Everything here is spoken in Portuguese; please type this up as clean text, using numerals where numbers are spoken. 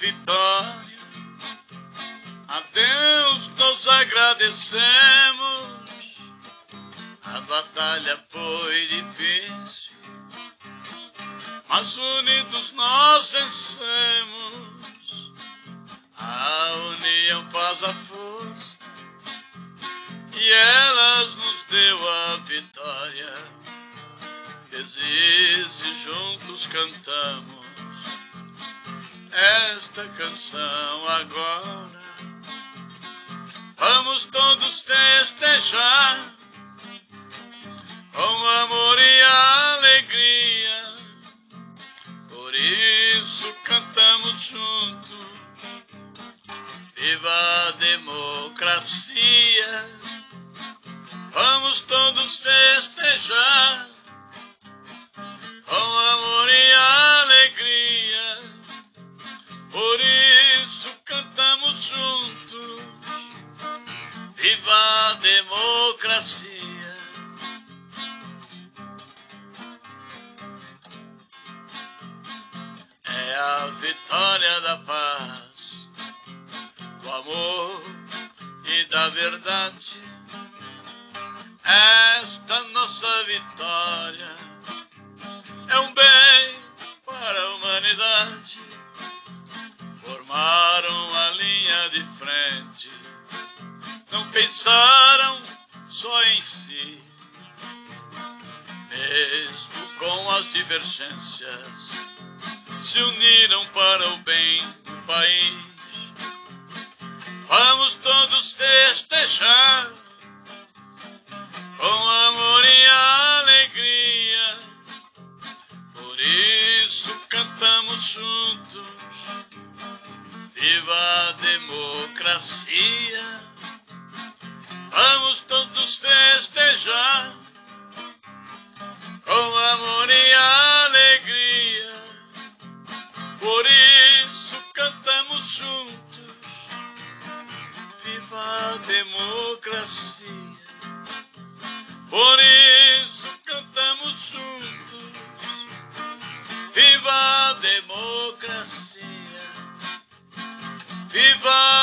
vitória. A Deus nós agradecemos. A batalha foi difícil, mas unidos nós vencemos. A união faz a força e elas nos deu a vitória. Desiste, juntos cantamos esta canção agora. Vamos todos festejar com amor e alegria. Por isso cantamos juntos. Viva a democracia. Vamos todos festejar com amor e alegria. Por isso cantamos juntos. Viva a democracia. É a vitória da paz, do amor e da verdade. Esta nossa vitória é um bem para a humanidade. Formaram a linha de frente, não pensaram só em si. Mesmo com as divergências, se uniram para o bem do país. Vamos todos festejar com amor e alegria. Por isso cantamos juntos. Viva a democracia. Vamos todos festejar com amor e alegria. Por isso cantamos juntos. Viva a democracia. Por isso cantamos juntos. Viva a democracia. Viva